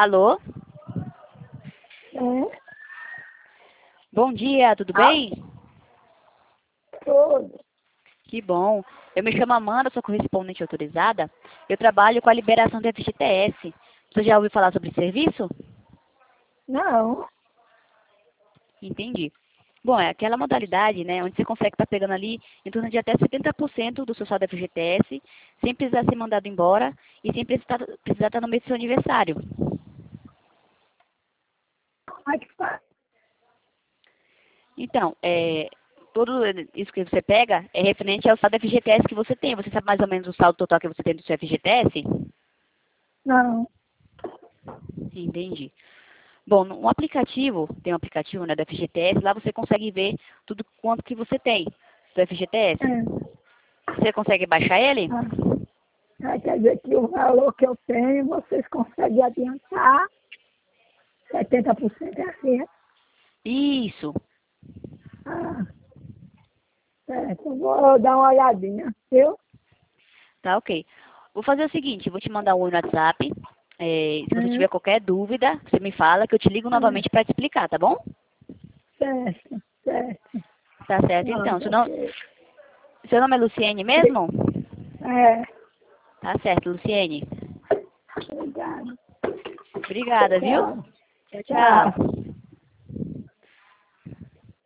Alô? É, Bom dia, tudo bem? tudo. Que bom. Eu me chamo Amanda, sou correspondente autorizada. Eu trabalho com a liberação do FGTS. Você já ouviu falar sobre esse serviço? Não. Entendi. Bom, é aquela modalidade, né, onde você consegue estar pegando ali em torno de até 70% do seu saldo FGTS, sem precisar ser mandado embora e sem precisar estar no mês do seu aniversário. Como é que faz? Então, tudo isso que você pega é referente ao saldo FGTS que você tem. Você sabe mais ou menos o saldo total que você tem do seu FGTS? Não. Entendi. Bom, no aplicativo, tem um aplicativo, né, do FGTS, lá você consegue ver tudo quanto que você tem do FGTS. É. Você consegue baixar ele? Quer dizer que o valor que eu tenho, vocês conseguem adiantar 70% é assim. Isso. Ah, certo. Vou dar uma olhadinha, viu? Tá, ok. Vou fazer o seguinte, vou te mandar um oi no WhatsApp. Se você Hum, tiver qualquer dúvida, você me fala que eu te ligo hum, novamente para te explicar, tá bom? certo, certo. Tá certo, então. Pronto, ok. Seu nome é Luciene mesmo? É, Tá certo, Luciene. obrigado. Obrigada, viu? Tchau. Tchau, Tchau. tchau.